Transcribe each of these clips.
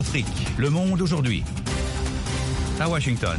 Afrique, Le Monde aujourd'hui. À Washington.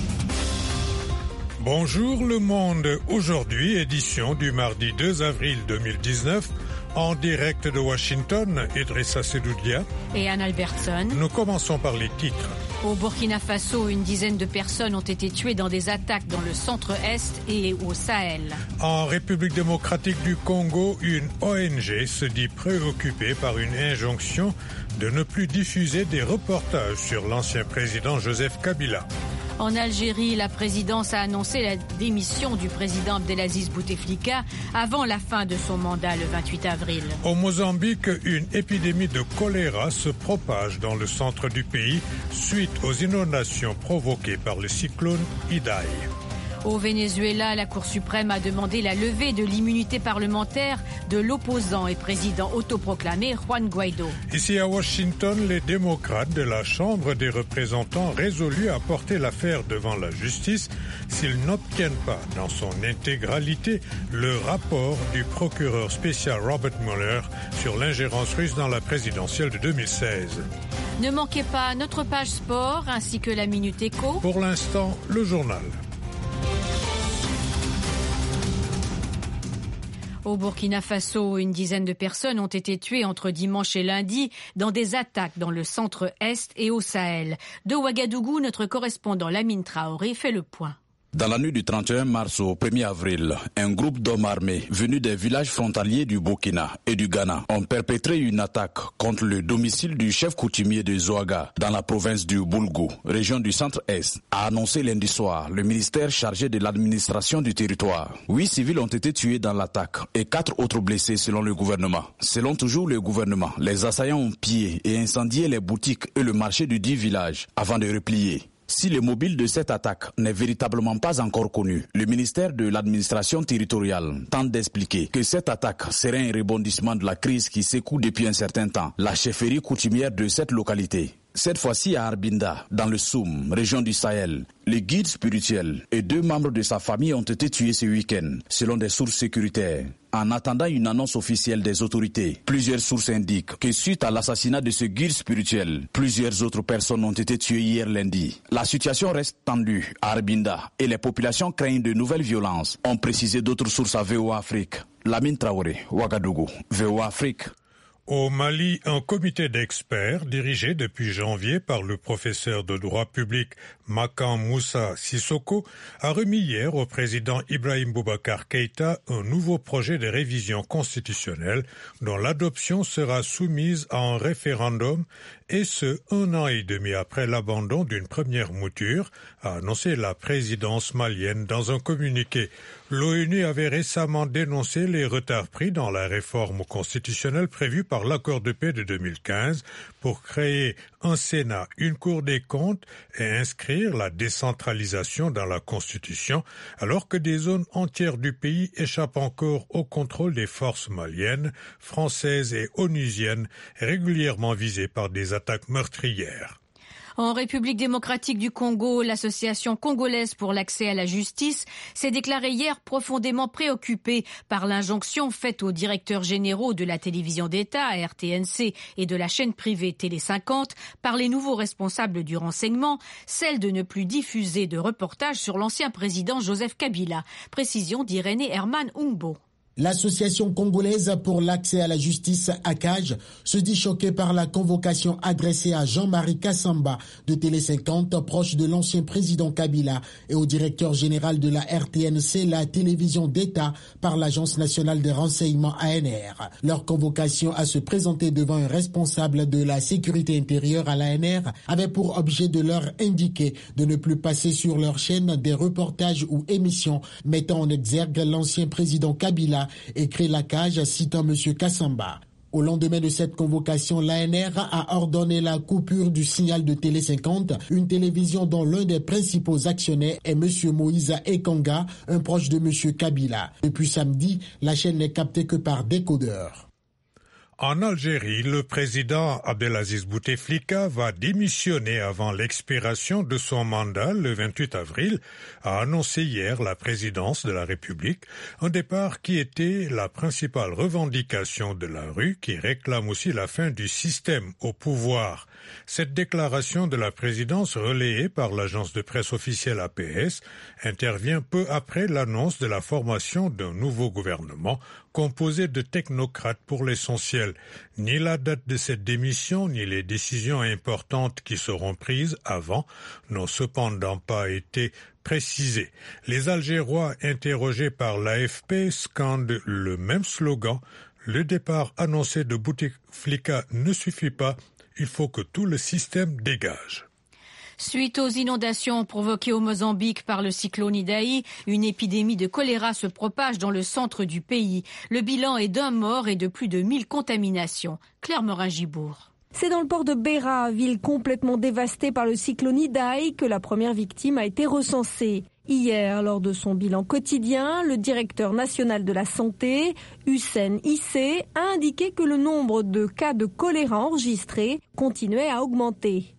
Bonjour Le Monde aujourd'hui, édition du mardi 2 avril 2019. En direct de Washington, Idrissa Sedoudia et Anne Albertson. Nous commençons par les titres. Au Burkina Faso, une dizaine de personnes ont été tuées dans des attaques dans le centre-est et au Sahel. En République démocratique du Congo, une ONG se dit préoccupée par une injonction de ne plus diffuser des reportages sur l'ancien président Joseph Kabila. En Algérie, la présidence a annoncé la démission du président Abdelaziz Bouteflika avant la fin de son mandat le 28 avril. Au Mozambique, une épidémie de choléra se propage dans le centre du pays suite aux inondations provoquées par le cyclone Idai. Au Venezuela, la Cour suprême a demandé la levée de l'immunité parlementaire de l'opposant et président autoproclamé Juan Guaido. Ici à Washington, les démocrates de la Chambre des représentants résolus à porter l'affaire devant la justice s'ils n'obtiennent pas dans son intégralité le rapport du procureur spécial Robert Mueller sur l'ingérence russe dans la présidentielle de 2016. Ne manquez pas notre page sport ainsi que la Minute Éco. Pour l'instant, le journal. Au Burkina Faso, une dizaine de personnes ont été tuées entre dimanche et lundi dans des attaques dans le centre-est et au Sahel. De Ouagadougou, notre correspondant Lamine Traoré fait le point. Dans la nuit du 31 mars au 1er avril, un groupe d'hommes armés venus des villages frontaliers du Burkina et du Ghana ont perpétré une attaque contre le domicile du chef coutumier de Zouaga dans la province du Boulgou, région du centre-est, a annoncé lundi soir le ministère chargé de l'administration du territoire. 8 civils ont été tués dans l'attaque et 4 autres blessés selon le gouvernement. Selon toujours le gouvernement, les assaillants ont pillé et incendié les boutiques et le marché du dit village avant de replier. Si le mobile de cette attaque n'est véritablement pas encore connu, le ministère de l'administration territoriale tente d'expliquer que cette attaque serait un rebondissement de la crise qui secoue depuis un certain temps la chefferie coutumière de cette localité. Cette fois-ci à Arbinda, dans le Soum, région du Sahel, le guide spirituel et 2 membres de sa famille ont été tués ce week-end, selon des sources sécuritaires. En attendant une annonce officielle des autorités, plusieurs sources indiquent que suite à l'assassinat de ce guide spirituel, plusieurs autres personnes ont été tuées hier lundi. La situation reste tendue à Arbinda et les populations craignent de nouvelles violences, ont précisé d'autres sources à VOA Afrique. Lamine Traoré, Ouagadougou, VOA Afrique. Au Mali, un comité d'experts dirigé depuis janvier par le professeur de droit public Makan Moussa Sissoko a remis hier au président Ibrahim Boubacar Keïta un nouveau projet de révision constitutionnelle dont l'adoption sera soumise à un référendum et ce, 1 an et demi après l'abandon d'une première mouture, a annoncé la présidence malienne dans un communiqué. L'ONU avait récemment dénoncé les retards pris dans la réforme constitutionnelle prévue par l'accord de paix de 2015 pour créer un Sénat, une Cour des comptes et inscrire la décentralisation dans la Constitution, alors que des zones entières du pays échappent encore au contrôle des forces maliennes, françaises et onusiennes, régulièrement visées par des attaques meurtrières. En République démocratique du Congo, l'association congolaise pour l'accès à la justice s'est déclarée hier profondément préoccupée par l'injonction faite aux directeurs généraux de la télévision d'État, RTNC, et de la chaîne privée Télé 50 par les nouveaux responsables du renseignement, celle de ne plus diffuser de reportages sur l'ancien président Joseph Kabila. Précision d'Irénée Herman Ungbo. L'association congolaise pour l'accès à la justice, ACAJ, se dit choquée par la convocation adressée à Jean-Marie Kassamba de Télé 50, proche de l'ancien président Kabila, et au directeur général de la RTNC, la télévision d'État, par l'Agence nationale de renseignement ANR. Leur convocation à se présenter devant un responsable de la sécurité intérieure à l'ANR avait pour objet de leur indiquer de ne plus passer sur leur chaîne des reportages ou émissions mettant en exergue l'ancien président Kabila, écrit l'ACAJ citant M. Kassamba. Au lendemain de cette convocation, l'ANR a ordonné la coupure du signal de Télé 50, une télévision dont l'un des principaux actionnaires est M. Moïse Ekanga, un proche de M. Kabila. Depuis samedi, la chaîne n'est captée que par décodeur. En Algérie, le président Abdelaziz Bouteflika va démissionner avant l'expiration de son mandat le 28 avril, a annoncé hier la présidence de la République, un départ qui était la principale revendication de la rue qui réclame aussi la fin du système au pouvoir. Cette déclaration de la présidence relayée par l'agence de presse officielle APS intervient peu après l'annonce de la formation d'un nouveau gouvernement composé de technocrates pour l'essentiel. Ni la date de cette démission, ni les décisions importantes qui seront prises avant n'ont cependant pas été précisées. Les Algérois interrogés par l'AFP scandent le même slogan. Le départ annoncé de Bouteflika ne suffit pas. Il faut que tout le système dégage. Suite aux inondations provoquées au Mozambique par le cyclone Idai, une épidémie de choléra se propage dans le centre du pays. Le bilan est d'un mort et de plus de 1000 contaminations. Claire Morin-Gibourg. C'est dans le port de Beira, ville complètement dévastée par le cyclone Idai, que la première victime a été recensée. Hier, lors de son bilan quotidien, le directeur national de la santé, Hussein Issé, a indiqué que le nombre de cas de choléra enregistrés continuait à augmenter.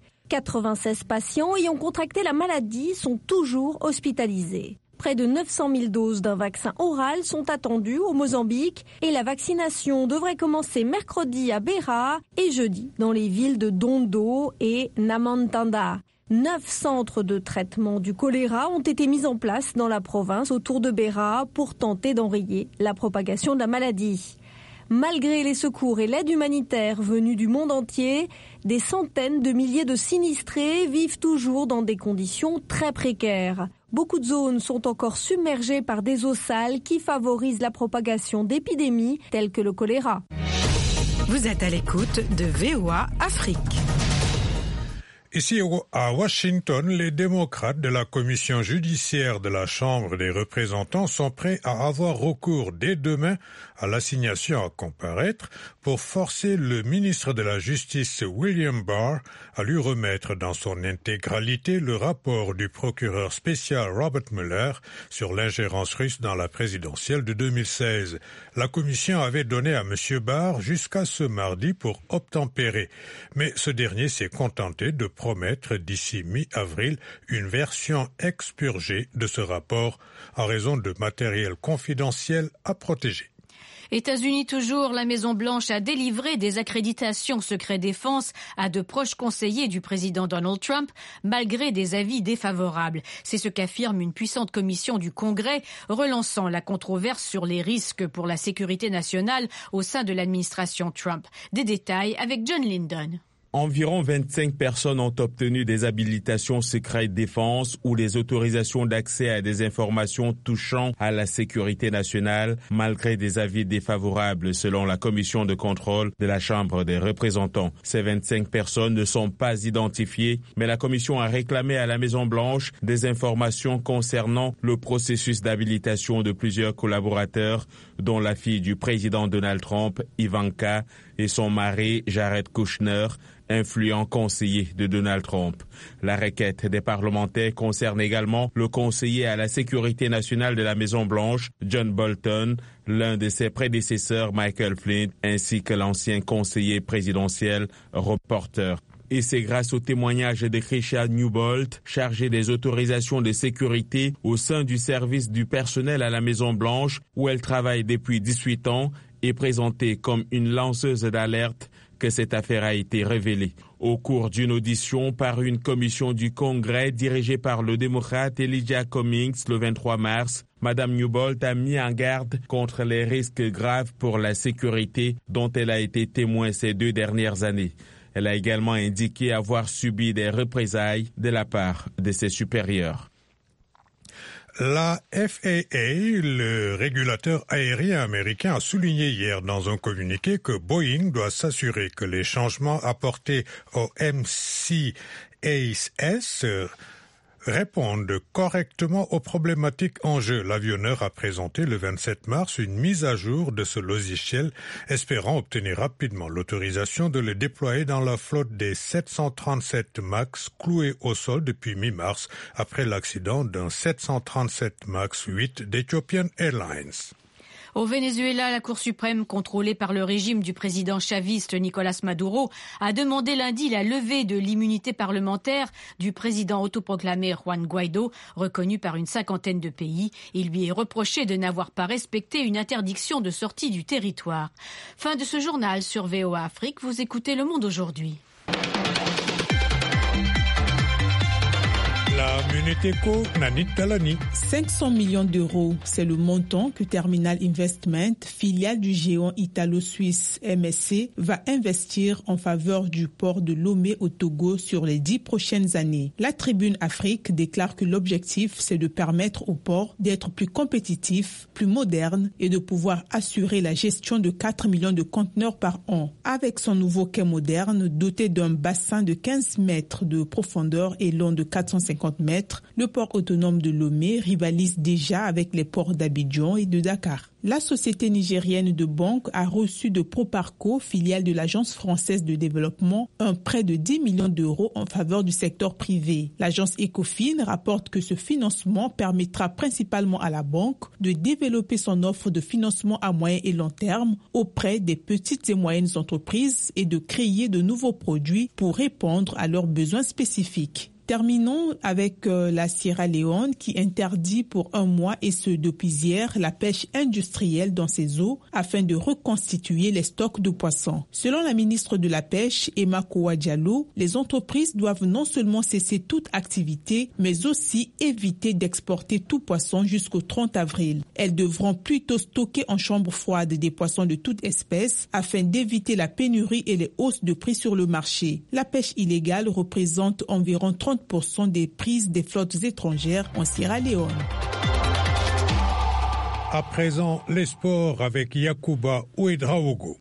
96 patients ayant contracté la maladie sont toujours hospitalisés. Près de 900 000 doses d'un vaccin oral sont attendues au Mozambique et la vaccination devrait commencer mercredi à Beira et jeudi dans les villes de Dondo et Namantanda. 9 centres de traitement du choléra ont été mis en place dans la province autour de Beira pour tenter d'enrayer la propagation de la maladie. Malgré les secours et l'aide humanitaire venus du monde entier, des centaines de milliers de sinistrés vivent toujours dans des conditions très précaires. Beaucoup de zones sont encore submergées par des eaux sales qui favorisent la propagation d'épidémies telles que le choléra. Vous êtes à l'écoute de VOA Afrique. Ici à Washington, les démocrates de la commission judiciaire de la Chambre des représentants sont prêts à avoir recours dès demain à l'assignation à comparaître pour forcer le ministre de la Justice William Barr à lui remettre dans son intégralité le rapport du procureur spécial Robert Mueller sur l'ingérence russe dans la présidentielle de 2016. La commission avait donné à M. Barr jusqu'à ce mardi pour obtempérer, mais ce dernier s'est contenté de promettre d'ici mi-avril une version expurgée de ce rapport en raison de matériel confidentiel à protéger. États-Unis toujours, la Maison-Blanche a délivré des accréditations secret défense à de proches conseillers du président Donald Trump, malgré des avis défavorables. C'est ce qu'affirme une puissante commission du Congrès, relançant la controverse sur les risques pour la sécurité nationale au sein de l'administration Trump. Des détails avec John Linden. Environ 25 personnes ont obtenu des habilitations secrètes défense ou des autorisations d'accès à des informations touchant à la sécurité nationale, malgré des avis défavorables selon la commission de contrôle de la Chambre des représentants. Ces 25 personnes ne sont pas identifiées, mais la commission a réclamé à la Maison-Blanche des informations concernant le processus d'habilitation de plusieurs collaborateurs, dont la fille du président Donald Trump, Ivanka, et son mari, Jared Kushner, influent conseiller de Donald Trump. La requête des parlementaires concerne également le conseiller à la sécurité nationale de la Maison-Blanche, John Bolton, l'un de ses prédécesseurs, Michael Flynn, ainsi que l'ancien conseiller présidentiel, Rob Porter. Et c'est grâce au témoignage de Keisha Newbolt, chargée des autorisations de sécurité au sein du service du personnel à la Maison-Blanche, où elle travaille depuis 18 ans, et présentée comme une lanceuse d'alerte, que cette affaire a été révélée. Au cours d'une audition par une commission du Congrès dirigée par le démocrate Elijah Cummings le 23 mars, Mme Newbolt a mis en garde contre les risques graves pour la sécurité dont elle a été témoin ces 2 dernières années. Elle a également indiqué avoir subi des représailles de la part de ses supérieurs. La FAA, le régulateur aérien américain, a souligné hier dans un communiqué que Boeing doit s'assurer que les changements apportés au MCAS répondent correctement aux problématiques en jeu. L'avionneur a présenté le 27 mars une mise à jour de ce logiciel, espérant obtenir rapidement l'autorisation de le déployer dans la flotte des 737 MAX cloués au sol depuis mi-mars après l'accident d'un 737 MAX 8 d'Ethiopian Airlines. Au Venezuela, la Cour suprême, contrôlée par le régime du président chaviste Nicolás Maduro, a demandé lundi la levée de l'immunité parlementaire du président autoproclamé Juan Guaidó, reconnu par une cinquantaine de pays. Il lui est reproché de n'avoir pas respecté une interdiction de sortie du territoire. Fin de ce journal sur VOA Afrique. Vous écoutez Le Monde aujourd'hui. La Minute Éco, Nanit Talani. 500 millions d'euros, c'est le montant que Terminal Investment, filiale du géant italo-suisse MSC, va investir en faveur du port de Lomé au Togo sur les 10 prochaines années. La Tribune Afrique déclare que l'objectif, c'est de permettre au port d'être plus compétitif, plus moderne et de pouvoir assurer la gestion de 4 millions de conteneurs par an. Avec son nouveau quai moderne, doté d'un bassin de 15 mètres de profondeur et long de 450 mètres, le port autonome de Lomé rivalise déjà avec les ports d'Abidjan et de Dakar. La société nigérienne de banque a reçu de Proparco, filiale de l'Agence française de développement, un prêt de 10 millions d'euros en faveur du secteur privé. L'agence Ecofin rapporte que ce financement permettra principalement à la banque de développer son offre de financement à moyen et long terme auprès des petites et moyennes entreprises et de créer de nouveaux produits pour répondre à leurs besoins spécifiques. Terminons avec la Sierra Leone qui interdit pour 1 mois, et ce depuis hier, la pêche industrielle dans ses eaux afin de reconstituer les stocks de poissons. Selon la ministre de la Pêche, Emma Kowa Diallo, les entreprises doivent non seulement cesser toute activité, mais aussi éviter d'exporter tout poisson jusqu'au 30 avril. Elles devront plutôt stocker en chambre froide des poissons de toute espèce afin d'éviter la pénurie et les hausses de prix sur le marché. La pêche illégale représente environ 30% des prises des flottes étrangères en Sierra Leone. À présent, les sports avec Yacouba Ouedraogo.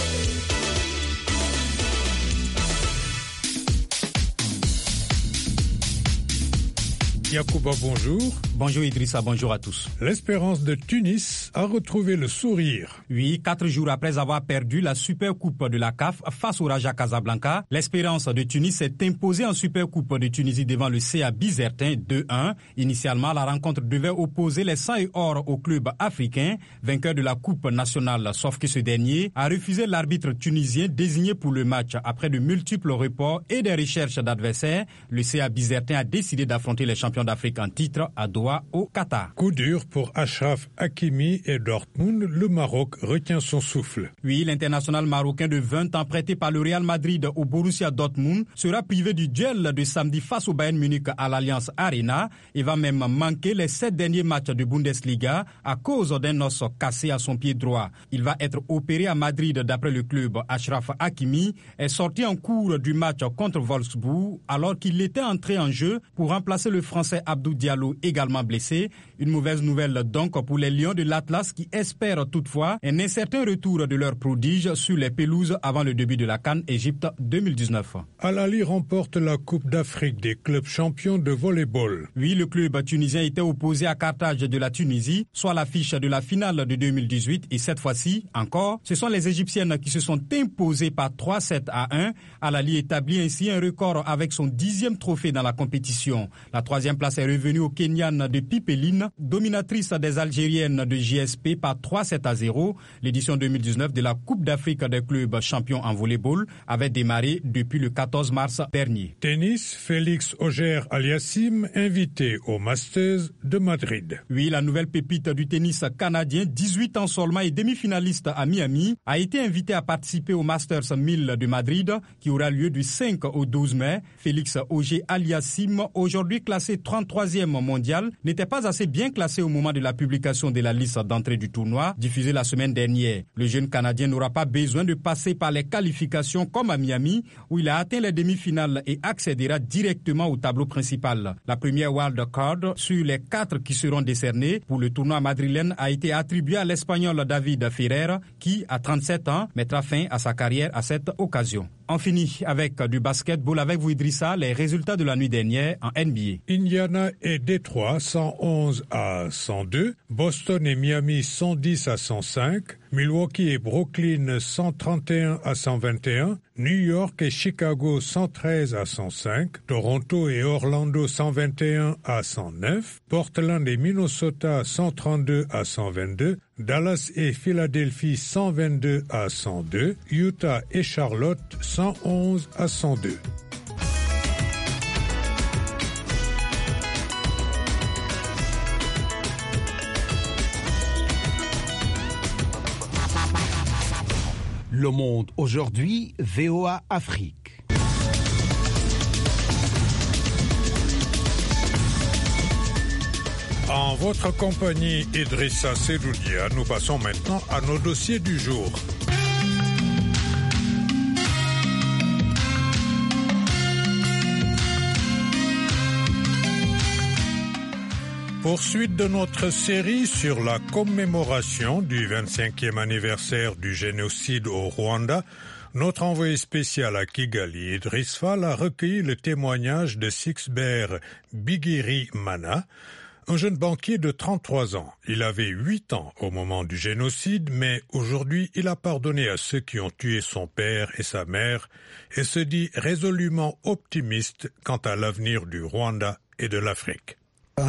Yacouba, bonjour. Bonjour Idrissa, bonjour à tous. L'Espérance de Tunis a retrouvé le sourire. Oui, 4 jours après avoir perdu la Supercoupe de la CAF face au Raja Casablanca, l'Espérance de Tunis s'est imposée en Supercoupe de Tunisie devant le CA Bizertin 2-1. Initialement, la rencontre devait opposer les 100 et or au club africain, vainqueur de la Coupe nationale, sauf que ce dernier a refusé l'arbitre tunisien désigné pour le match. Après de multiples reports et des recherches d'adversaires, le CA Bizertin a décidé d'affronter les champions d'Afrique en titre à Doha au Qatar. Coup dur pour Achraf Hakimi et Dortmund, le Maroc retient son souffle. Oui, l'international marocain de 20 ans prêté par le Real Madrid au Borussia Dortmund sera privé du duel de samedi face au Bayern Munich à l'Allianz Arena et va même manquer les 7 derniers matchs de Bundesliga à cause d'un os cassé à son pied droit. Il va être opéré à Madrid d'après le club. Achraf Hakimi est sorti en cours du match contre Wolfsburg alors qu'il était entré en jeu pour remplacer le Français Abdou Diallo, également blessé. Une mauvaise nouvelle donc pour les Lions de l'Atlas qui espèrent toutefois un incertain retour de leur prodige sur les pelouses avant le début de la CAN Égypte 2019. Al Ahly remporte la Coupe d'Afrique des clubs champions de volleyball. Oui, le club tunisien était opposé à Carthage de la Tunisie, soit l'affiche de la finale de 2018 et cette fois-ci encore, ce sont les Égyptiennes qui se sont imposées par 3-7-1. Al Ahly établit ainsi un record avec son 10e trophée dans la compétition. La 3e place est revenue aux Kenyanes de Pipeline, dominatrice des Algériennes de JSP par 3-7-0. L'édition 2019 de la Coupe d'Afrique des clubs champions en volleyball avait démarré depuis le 14 mars dernier. Tennis, Félix Auger-Aliassime, invité au Masters de Madrid. Oui, la nouvelle pépite du tennis canadien, 18 ans seulement et demi-finaliste à Miami, a été invité à participer au Masters 1000 de Madrid qui aura lieu du 5 au 12 mai. Félix Auger-Aliassime, aujourd'hui classé 33e mondial, n'était pas assez bien classé au moment de la publication de la liste d'entrée du tournoi, diffusée la semaine dernière. Le jeune Canadien n'aura pas besoin de passer par les qualifications comme à Miami, où il a atteint les demi-finales et accédera directement au tableau principal. La première wildcard sur les 4 qui seront décernés pour le tournoi madrilène a été attribuée à l'Espagnol David Ferrer, qui, à 37 ans, mettra fin à sa carrière à cette occasion. On finit avec du basketball avec vous Idrissa, les résultats de la nuit dernière en NBA. Indiana et Détroit 111-102, Boston et Miami 110-105, Milwaukee et Brooklyn 131 à 121, New York et Chicago 113 à 105, Toronto et Orlando 121 à 109, Portland et Minnesota 132 à 122, Dallas et Philadelphie 122 à 102, Utah et Charlotte 111 à 102. Le Monde aujourd'hui, VOA Afrique. En votre compagnie, Idrissa Sedoudia, nous passons maintenant à nos dossiers du jour. Poursuite de notre série sur la commémoration du 25e anniversaire du génocide au Rwanda, notre envoyé spécial à Kigali, Idriss Fall, a recueilli le témoignage de Sixbert Bigirimana, un jeune banquier de 33 ans. Il avait 8 ans au moment du génocide, mais aujourd'hui, il a pardonné à ceux qui ont tué son père et sa mère et se dit résolument optimiste quant à l'avenir du Rwanda et de l'Afrique. En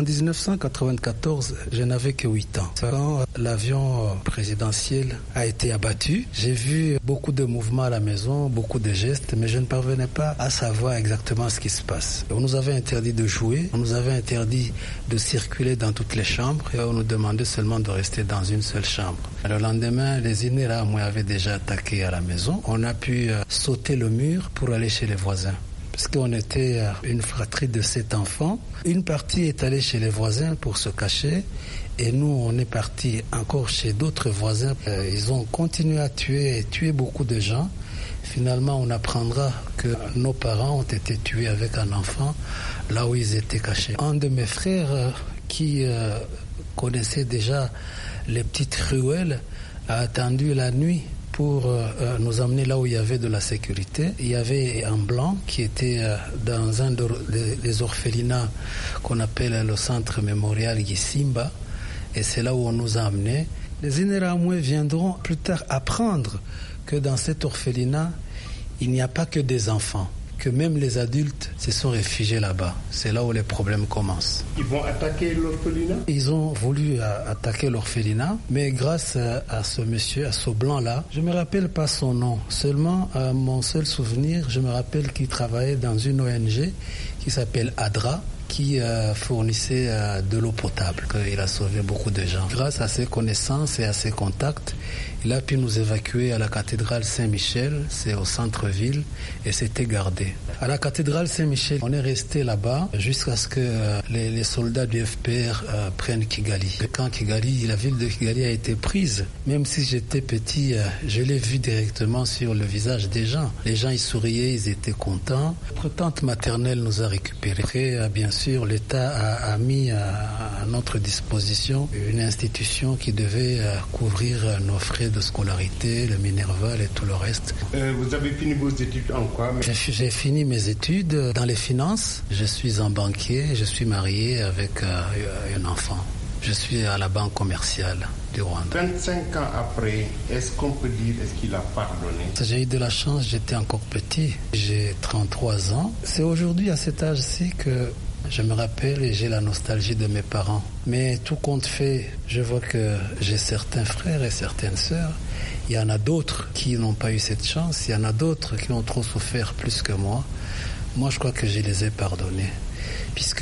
1994, je n'avais que 8 ans. Quand l'avion présidentiel a été abattu, j'ai vu beaucoup de mouvements à la maison, beaucoup de gestes, mais je ne parvenais pas à savoir exactement ce qui se passe. On nous avait interdit de jouer, on nous avait interdit de circuler dans toutes les chambres et on nous demandait seulement de rester dans une seule chambre. Le lendemain, les Immigrants avaient déjà attaqué à la maison. On a pu sauter le mur pour aller chez les voisins. Parce qu'on était une fratrie de 7 enfants. Une partie est allée chez les voisins pour se cacher et nous, on est partis encore chez d'autres voisins. Ils ont continué à tuer beaucoup de gens. Finalement, on apprendra que nos parents ont été tués avec un enfant là où ils étaient cachés. Un de mes frères qui connaissait déjà les petites ruelles a attendu la nuit pour nous emmener là où il y avait de la sécurité. Il y avait un blanc qui était dans un des orphelinats qu'on appelle le centre mémorial Gisimba, et c'est là où on nous a amenés. Les Interahamwe viendront plus tard apprendre que dans cet orphelinat, il n'y a pas que des enfants, que même les adultes se sont réfugiés là-bas. C'est là où les problèmes commencent. Ils vont attaquer l'orphelinat ? Ils ont voulu attaquer l'orphelinat, mais grâce à ce monsieur, à ce blanc-là, je ne me rappelle pas son nom. Seulement, mon seul souvenir, je me rappelle qu'il travaillait dans une ONG qui s'appelle ADRA, qui fournissait de l'eau potable. Il a sauvé beaucoup de gens. Grâce à ses connaissances et à ses contacts, il a pu nous évacuer à la cathédrale Saint-Michel, c'est au centre-ville, et c'était gardé. À la cathédrale Saint-Michel, on est resté là-bas jusqu'à ce que les soldats du FPR prennent Kigali. Et quand la ville de Kigali a été prise, même si j'étais petit, je l'ai vu directement sur le visage des gens. Les gens, ils souriaient, ils étaient contents. Notre tante maternelle nous a récupérés. Après, bien sûr, l'État a mis à notre disposition une institution qui devait couvrir nos frais de scolarité, le Minerval et tout le reste. Vous avez fini vos études en quoi? J'ai fini mes études dans les finances. Je suis un banquier, je suis marié avec un enfant. Je suis à la banque commerciale du Rwanda. 25 ans après, est-ce qu'on peut dire, est-ce qu'il a pardonné? J'ai eu de la chance, j'étais encore petit. J'ai 33 ans. C'est aujourd'hui à cet âge-ci que je me rappelle et j'ai la nostalgie de mes parents. Mais tout compte fait, je vois que j'ai certains frères et certaines sœurs. Il y en a d'autres qui n'ont pas eu cette chance. Il y en a d'autres qui ont trop souffert plus que moi. Moi, je crois que je les ai pardonnés. Puisque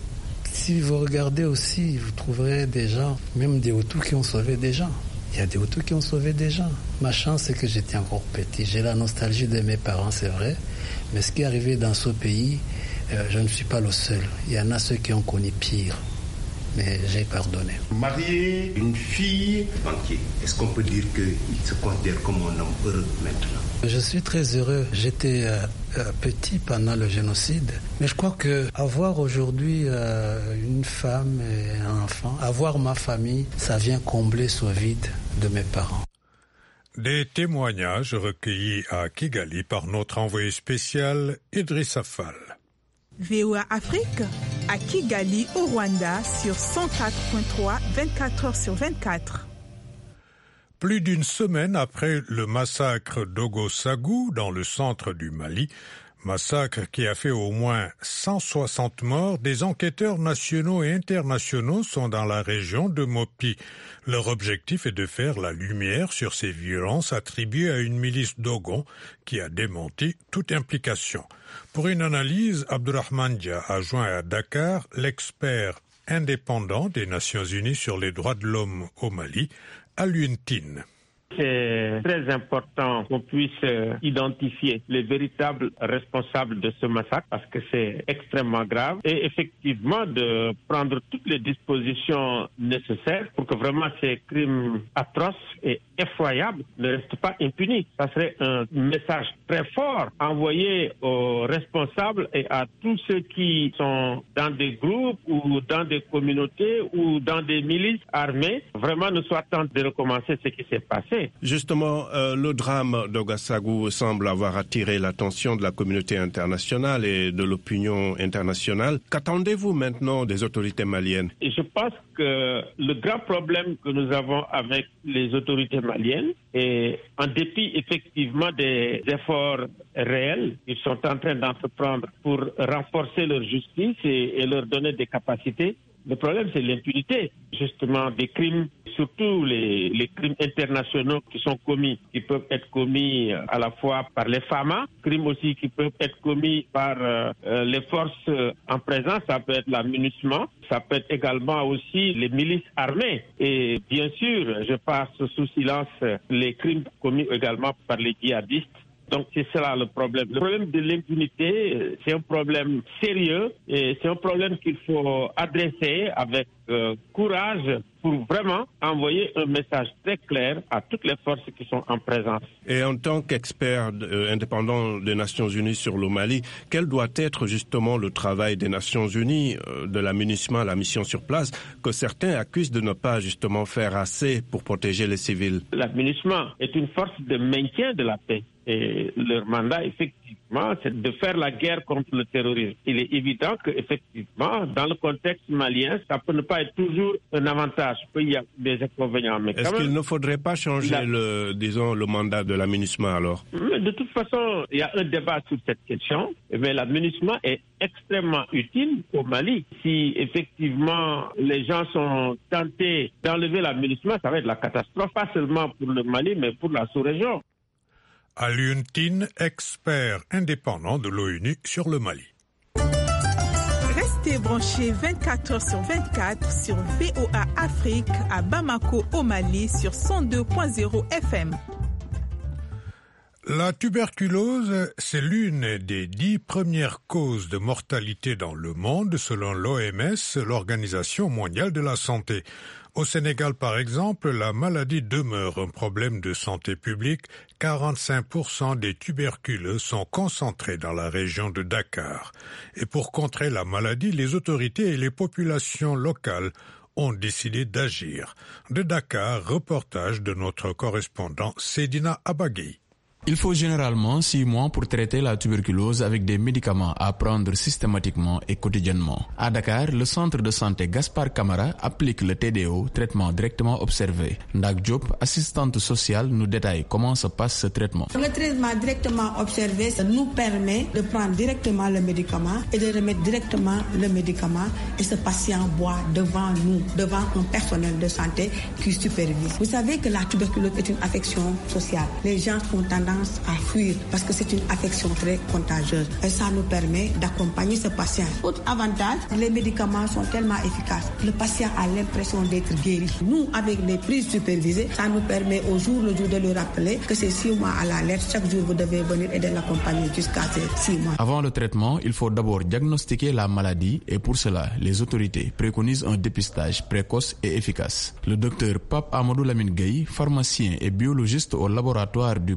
si vous regardez aussi, vous trouverez des gens, même des Hutus qui ont sauvé des gens. Il y a des Hutus qui ont sauvé des gens. Ma chance, c'est que j'étais encore petit. J'ai la nostalgie de mes parents, c'est vrai. Mais ce qui est arrivé dans ce pays, je ne suis pas le seul. Il y en a ceux qui ont connu pire. Mais j'ai pardonné. Marié, une fille, banquier. Est-ce qu'on peut dire qu'il se considère comme un homme heureux maintenant? Je suis très heureux. J'étais petit pendant le génocide. Mais je crois qu'avoir aujourd'hui une femme et un enfant, avoir ma famille, ça vient combler ce vide de mes parents. Des témoignages recueillis à Kigali par notre envoyé spécial Idrissa Fall. VOA Afrique, à Kigali, au Rwanda, sur 104.3, 24h sur 24. Plus d'une semaine après le massacre d'Ogossagou dans le centre du Mali, massacre qui a fait au moins 160 morts, des enquêteurs nationaux et internationaux sont dans la région de Mopi. Leur objectif est de faire la lumière sur ces violences attribuées à une milice Dogon qui a démenti toute implication. Pour une analyse, Abdourahmane Dia a joint à Dakar l'expert indépendant des Nations Unies sur les droits de l'homme au Mali, Alioune Tine. C'est très important qu'on puisse identifier les véritables responsables de ce massacre parce que c'est extrêmement grave et effectivement de prendre toutes les dispositions nécessaires pour que vraiment ces crimes atroces et effroyables ne restent pas impunis. Ça serait un message très fort envoyé aux responsables et à tous ceux qui sont dans des groupes ou dans des communautés ou dans des milices armées, vraiment ne soient tentés de recommencer ce qui s'est passé. Justement, le drame d'Ogossagou semble avoir attiré l'attention de la communauté internationale et de l'opinion internationale. Qu'attendez-vous maintenant des autorités maliennes? Et je pense que le grand problème que nous avons avec les autorités maliennes, et en dépit effectivement des efforts réels qu'ils sont en train d'entreprendre pour renforcer leur justice et leur donner des capacités, le problème, c'est l'impunité, justement, des crimes, surtout les crimes internationaux qui sont commis, qui peuvent être commis à la fois par les FAMA, crimes aussi qui peuvent être commis par les forces en présence, ça peut être la MINUSMA, ça peut être également aussi les milices armées. Et bien sûr, je passe sous silence les crimes commis également par les djihadistes. Donc c'est cela le problème. Le problème de l'impunité, c'est un problème sérieux et c'est un problème qu'il faut adresser avec courage pour vraiment envoyer un message très clair à toutes les forces qui sont en présence. Et en tant qu'expert indépendant des Nations Unies sur le Mali, quel doit être justement le travail des Nations Unies, de la MINUSMA, la mission sur place, que certains accusent de ne pas justement faire assez pour protéger les civils? La MINUSMA est une force de maintien de la paix. Et leur mandat, effectivement, c'est de faire la guerre contre le terrorisme. Il est évident qu'effectivement, dans le contexte malien, ça peut ne pas être toujours un avantage. Il y a des inconvénients. Mais est-ce qu'il ne faudrait pas changer le mandat de la MINUSMA alors? De toute façon, il y a un débat sur cette question. Mais la MINUSMA est extrêmement utile au Mali. Si effectivement les gens sont tentés d'enlever la MINUSMA, ça va être la catastrophe, pas seulement pour le Mali, mais pour la sous-région. Alioune Tine, expert indépendant de l'ONU sur le Mali. Restez branchés 24h/24 sur VOA Afrique à Bamako au Mali sur 102.0 FM. La tuberculose, c'est l'une des 10 premières causes de mortalité dans le monde selon l'OMS, l'Organisation mondiale de la santé. Au Sénégal, par exemple, la maladie demeure un problème de santé publique. 45% des tuberculeux sont concentrés dans la région de Dakar. Et pour contrer la maladie, les autorités et les populations locales ont décidé d'agir. De Dakar, reportage de notre correspondant Sedina Abagui. Il faut généralement 6 mois pour traiter la tuberculose avec des médicaments à prendre systématiquement et quotidiennement. À Dakar, le centre de santé Gaspard Camara applique le TDO, traitement directement observé. Ndak Diop, assistante sociale, nous détaille comment se passe ce traitement. Le traitement directement observé, ça nous permet de prendre directement le médicament et de remettre directement le médicament et ce patient boit devant nous, devant un personnel de santé qui supervise. Vous savez que la tuberculose est une affection sociale. Les gens ont tendance à fuir parce que c'est une affection très contagieuse et ça nous permet d'accompagner ce patient. Autre avantage, les médicaments sont tellement efficaces. Le patient a l'impression d'être guéri. Nous, avec les prises supervisées, ça nous permet au jour le jour de lui rappeler que c'est 6 mois à la lettre. Chaque jour, vous devez venir et de l'accompagner jusqu'à ces 6 mois. Avant le traitement, il faut d'abord diagnostiquer la maladie et pour cela, les autorités préconisent un dépistage précoce et efficace. Le docteur Pape Amadou Lamine Gueye, pharmacien et biologiste au laboratoire du programme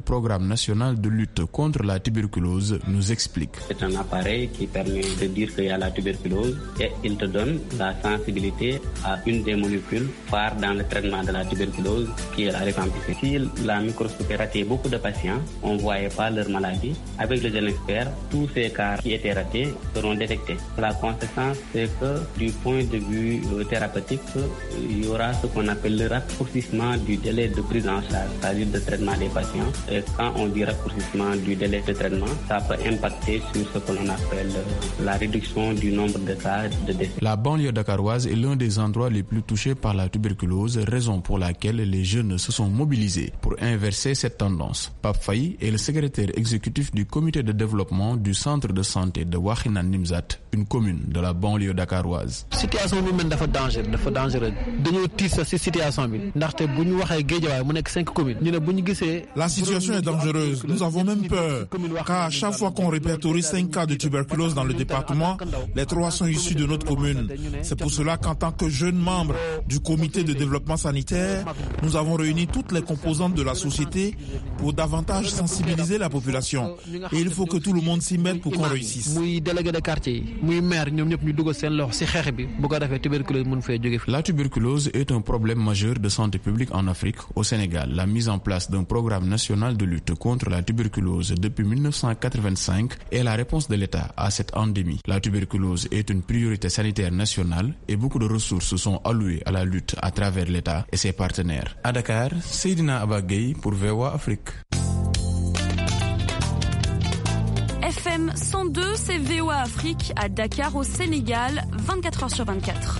national de lutte contre la tuberculose, nous explique. C'est un appareil qui permet de dire qu'il y a la tuberculose et il te donne la sensibilité à une des molécules phares dans le traitement de la tuberculose qui est la rifampicine. Si la microscopie ratait beaucoup de patients, on ne voyait pas leur maladie. Avec le jeune expert, tous ces cas qui étaient ratés seront détectés. La conséquence, c'est que du point de vue thérapeutique, il y aura ce qu'on appelle le raccourcissement du délai de prise en charge, c'est-à-dire de traitement des patients. Et quand on dit raccourcissement du délai de traitement, ça peut impacter sur ce que l'on appelle la réduction du nombre de cas de décès. La banlieue dakaroise est l'un des endroits les plus touchés par la tuberculose, raison pour laquelle les jeunes se sont mobilisés pour inverser cette tendance. Pape Faye est le secrétaire exécutif du comité de développement du centre de santé de Wakhinane Nimzatt, une commune de la banlieue dakaroise. Situation bi mel dafa dangereux dañoo tiit sax ci situation bi ndaxte bu ñu waxee Guédiawaye mu nekk 5 communes ñu ne bu ñu gisee. La situation est dangereuse. Nous avons même peur car à chaque fois qu'on répertorie 5 cas de tuberculose dans le département, les 3 sont issus de notre commune. C'est pour cela qu'en tant que jeunes membres du comité de développement sanitaire, nous avons réuni toutes les composantes de la société pour davantage sensibiliser la population. Et il faut que tout le monde s'y mette pour qu'on réussisse. La tuberculose est un problème majeur de santé publique en Afrique. Au Sénégal, la mise en place d'un programme national de lutte contre la tuberculose depuis 1985 est la réponse de l'État à cette endémie. La tuberculose est une priorité sanitaire nationale et beaucoup de ressources sont allouées à la lutte à travers l'État et ses partenaires. À Dakar, Seydina Abagay pour VOA Afrique. FM 102, c'est VOA Afrique à Dakar au Sénégal, 24h/24.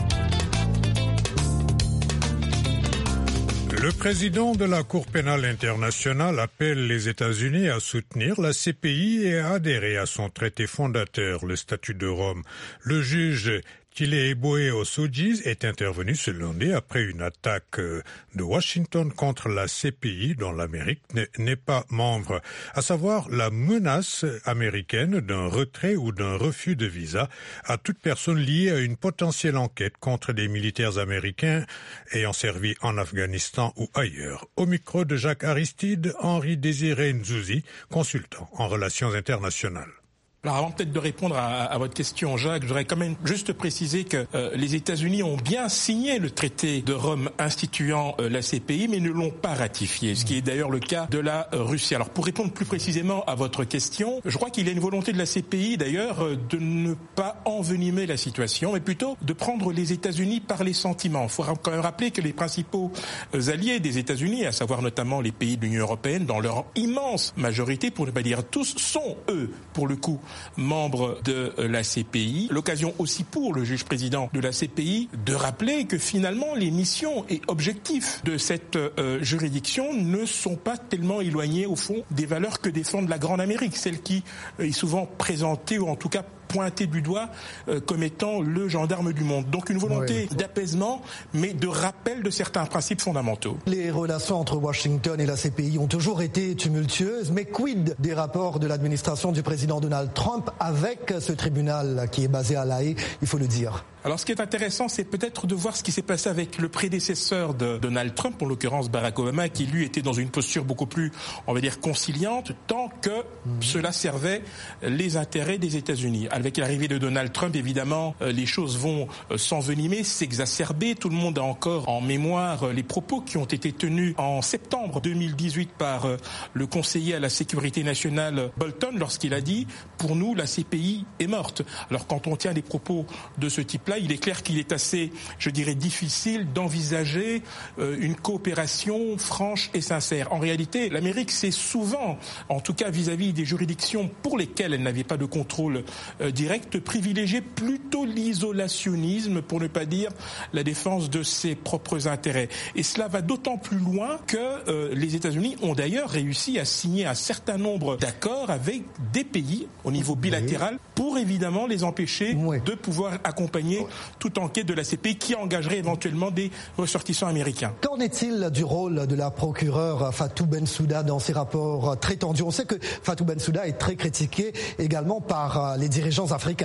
Le président de la Cour pénale internationale appelle les États-Unis à soutenir la CPI et à adhérer à son traité fondateur, le statut de Rome. Le juge Tile Eboe Osodji est intervenu ce lundi après une attaque de Washington contre la CPI dont l'Amérique n'est pas membre, à savoir la menace américaine d'un retrait ou d'un refus de visa à toute personne liée à une potentielle enquête contre des militaires américains ayant servi en Afghanistan ou ailleurs. Au micro de Jacques Aristide, Henri Désiré Nzouzi, consultant en relations internationales. Alors avant peut-être de répondre à votre question, Jacques, je voudrais quand même juste préciser que les États-Unis ont bien signé le traité de Rome instituant la CPI, mais ne l'ont pas ratifié, ce qui est d'ailleurs le cas de la Russie. Alors pour répondre plus précisément à votre question, je crois qu'il y a une volonté de la CPI d'ailleurs de ne pas envenimer la situation, mais plutôt de prendre les États-Unis par les sentiments. Il faut quand même rappeler que les principaux alliés des États-Unis, à savoir notamment les pays de l'Union européenne, dans leur immense majorité, pour ne pas dire tous, sont eux, pour le coup, membres de la CPI. L'occasion aussi pour le juge président de la CPI de rappeler que finalement les missions et objectifs de cette juridiction ne sont pas tellement éloignés au fond des valeurs que défendent la Grande Amérique, celle qui est souvent présentée ou en tout cas pointé du doigt comme étant le gendarme du monde. Donc une volonté d'apaisement, mais de rappel de certains principes fondamentaux. Les relations entre Washington et la CPI ont toujours été tumultueuses, mais quid des rapports de l'administration du président Donald Trump avec ce tribunal qui est basé à La Haye, il faut le dire. Alors ce qui est intéressant, c'est peut-être de voir ce qui s'est passé avec le prédécesseur de Donald Trump, en l'occurrence Barack Obama, qui lui était dans une posture beaucoup plus, on va dire, conciliante, tant que cela servait les intérêts des États-Unis. Avec l'arrivée de Donald Trump, évidemment, les choses vont s'envenimer, s'exacerber. Tout le monde a encore en mémoire les propos qui ont été tenus en septembre 2018 par le conseiller à la sécurité nationale Bolton, lorsqu'il a dit « Pour nous, la CPI est morte ». Alors quand on tient des propos de ce type-là, il est clair qu'il est assez, je dirais, difficile d'envisager une coopération franche et sincère. En réalité, l'Amérique s'est souvent, en tout cas vis-à-vis des juridictions pour lesquelles elle n'avait pas de contrôle direct, privilégié plutôt l'isolationnisme, pour ne pas dire la défense de ses propres intérêts. Et cela va d'autant plus loin que les États-Unis ont d'ailleurs réussi à signer un certain nombre d'accords avec des pays au niveau bilatéral pour évidemment les empêcher de pouvoir accompagner toute enquête de la CPI qui engagerait éventuellement des ressortissants américains. Qu'en est-il du rôle de la procureure Fatou Bensouda dans ces rapports très tendus? On sait que Fatou Bensouda est très critiquée également par les dirigeants africains.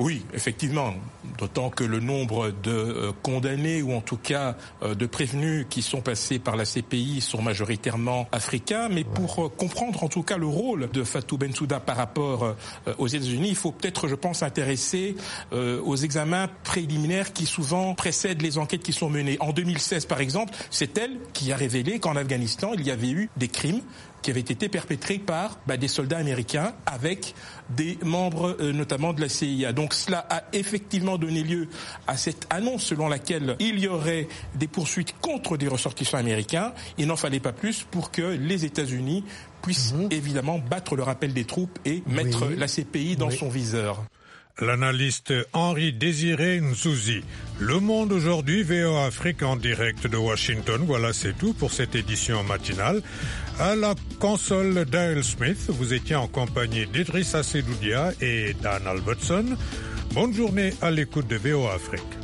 Oui, effectivement. D'autant que le nombre de condamnés ou en tout cas de prévenus qui sont passés par la CPI sont majoritairement africains. Mais pour comprendre en tout cas le rôle de Fatou Bensouda par rapport aux États-Unis, il faut peut-être, je pense, s'intéresser aux examens préliminaires qui souvent précèdent les enquêtes qui sont menées. En 2016, par exemple, c'est elle qui a révélé qu'en Afghanistan, il y avait eu des crimes qui avaient été perpétrés par des soldats américains avec des membres notamment de la CIA. Donc cela a effectivement donné lieu à cette annonce selon laquelle il y aurait des poursuites contre des ressortissants américains. Il n'en fallait pas plus pour que les États-Unis puissent évidemment battre le rappel des troupes et mettre la CPI dans son viseur. L'analyste Henri Désiré Nzouzi. Le Monde aujourd'hui, VOA Afrique en direct de Washington. Voilà, c'est tout pour cette édition matinale. À la console Dale Smith, vous étiez en compagnie d'Idrissa Sedoudia et Dan Albertson. Bonne journée à l'écoute de VOA Afrique.